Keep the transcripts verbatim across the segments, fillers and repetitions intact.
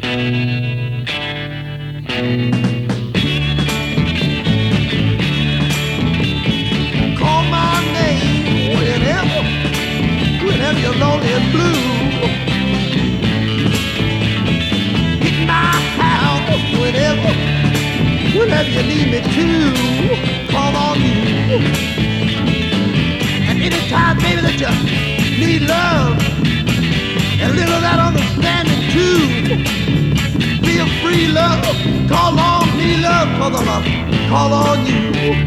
Call my name whenever, whenever you're lonely and blue. Hit my house whenever, whenever you need me to. Call on you. And anytime, baby, that you need love and a little of that understanding too. Feel free, love. Call on me, love, cause I'm a call on you.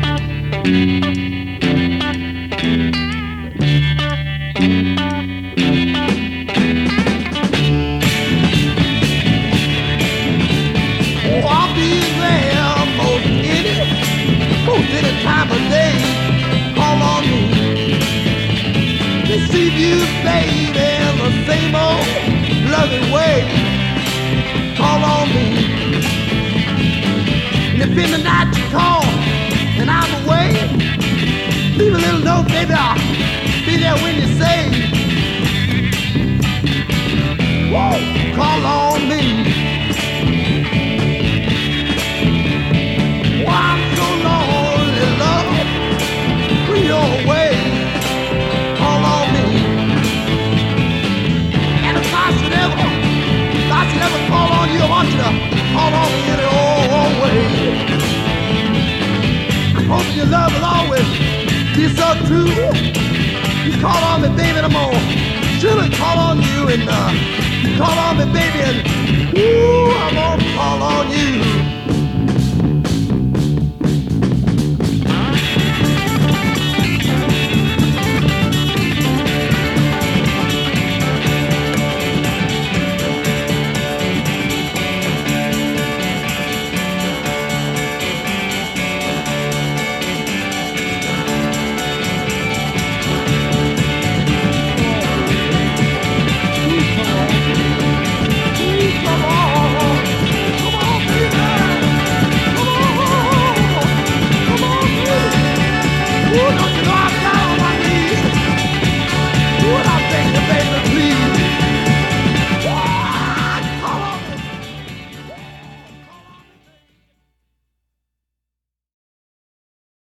Oh, I'll be there most any, most any time of day. Call on me. Receive you, baby, in the same old loving way. Call on me. And if in the night you call and I'm away, leave a little note, baby, I'll be there when you say, whoa, call on me. Oh, I'm so lonely, love, when you're away. Call on me. And if I should ever, if I should ever call on you, I want you to call on me in the old way. I'm hoping your love will always be so true. You call on me, baby, and I'm gonna surely call on you, and uh, you call on me, baby, and woo.